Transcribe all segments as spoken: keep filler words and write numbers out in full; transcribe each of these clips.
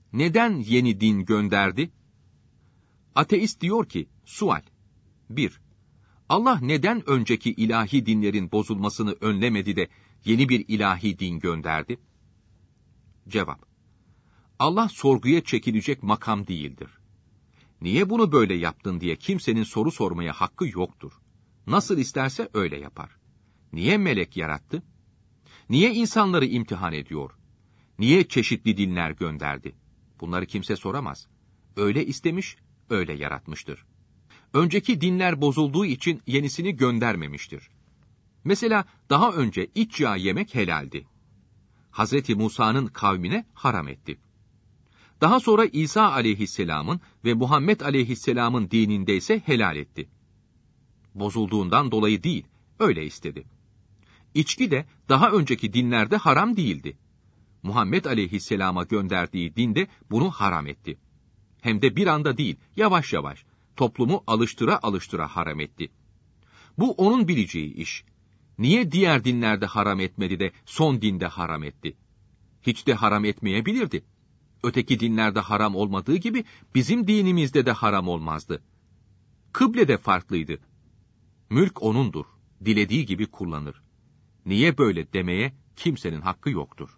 neden yeni din gönderdi? Ateist diyor ki, sual. bir. Allah neden önceki ilahi dinlerin bozulmasını önlemedi de yeni bir ilahi din gönderdi? Cevap. Allah sorguya çekilecek makam değildir. Niye bunu böyle yaptın diye kimsenin soru sormaya hakkı yoktur. Nasıl isterse öyle yapar. Niye melek yarattı? Niye insanları imtihan ediyor? Niye çeşitli dinler gönderdi? Bunları kimse soramaz. Öyle istemiş, öyle yaratmıştır. Önceki dinler bozulduğu için yenisini göndermemiştir. Mesela daha önce iç yağ yemek helaldi. Hazreti Musa'nın kavmine haram etti. Daha sonra İsa aleyhisselamın ve Muhammed aleyhisselamın dininde ise helal etti. Bozulduğundan dolayı değil, öyle istedi. İçki de daha önceki dinlerde haram değildi. Muhammed aleyhisselama gönderdiği dinde bunu haram etti. Hem de bir anda değil, yavaş yavaş, toplumu alıştıra alıştıra haram etti. Bu onun bileceği iş. Niye diğer dinlerde haram etmedi de son dinde haram etti? Hiç de haram etmeyebilirdi. Öteki dinlerde haram olmadığı gibi bizim dinimizde de haram olmazdı. Kıble de farklıydı. Mülk onundur, dilediği gibi kullanır. Niye böyle demeye kimsenin hakkı yoktur.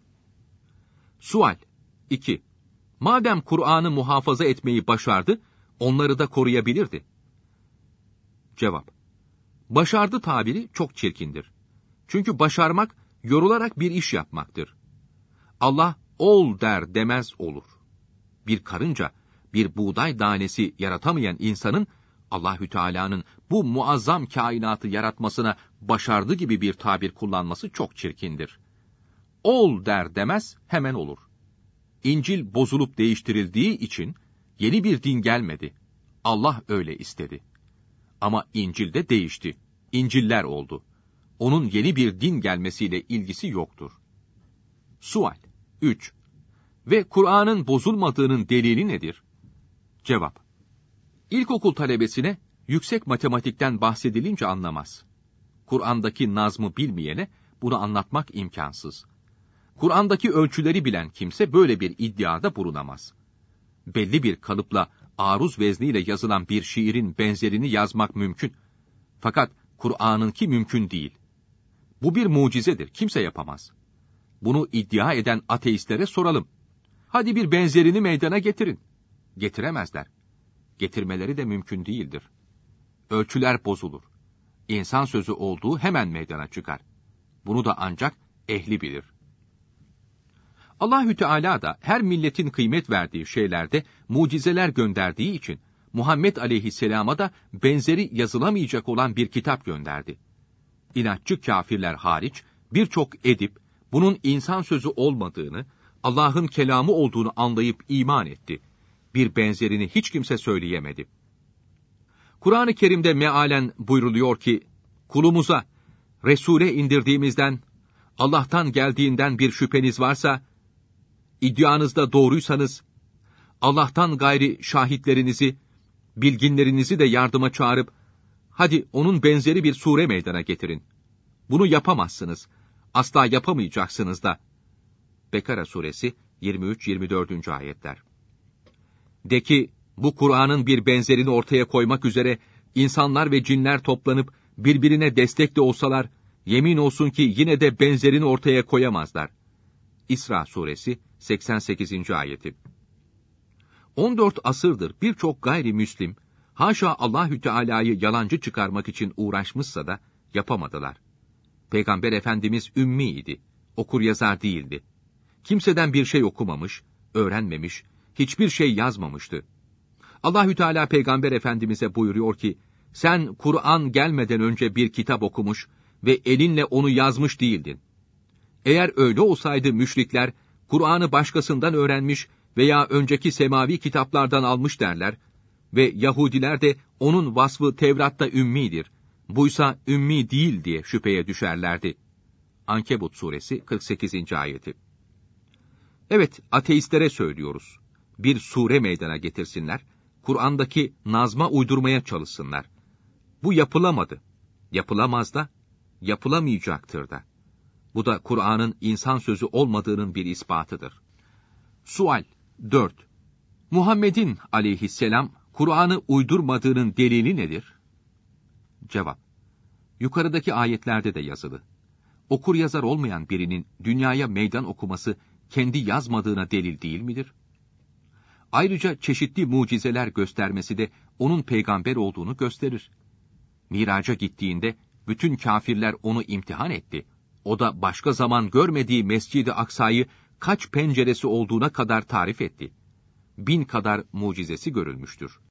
Sual. iki. Madem Kur'an'ı muhafaza etmeyi başardı, onları da koruyabilirdi. Cevap. Başardı tabiri çok çirkindir. Çünkü başarmak, yorularak bir iş yapmaktır. Allah ol der demez olur. Bir karınca, bir buğday tanesi yaratamayan insanın, Allahü Teala'nın bu muazzam kainatı yaratmasına başardı gibi bir tabir kullanması çok çirkindir. Ol der demez hemen olur. İncil bozulup değiştirildiği için yeni bir din gelmedi. Allah öyle istedi. Ama İncil de değişti. İnciller oldu. Onun yeni bir din gelmesiyle ilgisi yoktur. Sual. üç. Ve Kur'an'ın bozulmadığının delili nedir? Cevap. İlkokul talebesine yüksek matematikten bahsedilince anlamaz. Kur'an'daki nazmı bilmeyene bunu anlatmak imkansız. Kur'an'daki ölçüleri bilen kimse böyle bir iddiada bulunamaz. Belli bir kalıpla aruz vezniyle yazılan bir şiirin benzerini yazmak mümkün. Fakat Kur'an'ınki mümkün değil. Bu bir mucizedir, kimse yapamaz. Bunu iddia eden ateistlere soralım. Hadi bir benzerini meydana getirin. Getiremezler. Getirmeleri de mümkün değildir. Ölçüler bozulur. İnsan sözü olduğu hemen meydana çıkar. Bunu da ancak ehli bilir. Allahü Teala da her milletin kıymet verdiği şeylerde mucizeler gönderdiği için Muhammed aleyhisselama da benzeri yazılamayacak olan bir kitap gönderdi. İnatçı kâfirler hariç birçok edip bunun insan sözü olmadığını, Allah'ın kelamı olduğunu anlayıp iman etti. Bir benzerini hiç kimse söyleyemedi. Kur'an-ı Kerim'de mealen buyruluyor ki, kulumuza Resul'e indirdiğimizden, Allah'tan geldiğinden bir şüpheniz varsa, iddianızda doğruysanız, Allah'tan gayri şahitlerinizi, bilginlerinizi de yardıma çağırıp, hadi onun benzeri bir sure meydana getirin. Bunu yapamazsınız, asla yapamayacaksınız da. Bekara suresi yirmi üç yirmi dört. ayetler. De ki, bu Kur'an'ın bir benzerini ortaya koymak üzere insanlar ve cinler toplanıp birbirine destek de olsalar, yemin olsun ki yine de benzerini ortaya koyamazlar. İsra suresi seksen sekizinci. ayeti. on dört asırdır birçok gayrimüslim, haşa Allahü Teala'yı yalancı çıkarmak için uğraşmışsa da yapamadılar. Peygamber Efendimiz ümmiydi, okur yazar değildi. Kimseden bir şey okumamış, öğrenmemiş, hiçbir şey yazmamıştı. Allahü Teala Peygamber Efendimiz'e buyuruyor ki, sen Kur'an gelmeden önce bir kitap okumuş ve elinle onu yazmış değildin. Eğer öyle olsaydı müşrikler, Kur'an'ı başkasından öğrenmiş veya önceki semavi kitaplardan almış derler ve Yahudiler de onun vasfı Tevrat'ta ümmidir, buysa ümmi değil diye şüpheye düşerlerdi. Ankebut suresi kırk sekizinci. ayeti. Evet, ateistlere söylüyoruz. Bir sure meydana getirsinler, Kur'an'daki nazma uydurmaya çalışsınlar. Bu yapılamadı. Yapılamaz da, yapılamayacaktır da. Bu da Kur'an'ın insan sözü olmadığının bir ispatıdır. Sual. dört. Muhammed'in aleyhisselam Kur'an'ı uydurmadığının delili nedir? Cevap: Yukarıdaki ayetlerde de yazılı. Okur yazar olmayan birinin dünyaya meydan okuması kendi yazmadığına delil değil midir? Ayrıca çeşitli mucizeler göstermesi de onun peygamber olduğunu gösterir. Miraca gittiğinde bütün kâfirler onu imtihan etti. O da başka zaman görmediği Mescid-i Aksa'yı kaç penceresi olduğuna kadar tarif etti. Bin kadar mucizesi görülmüştür.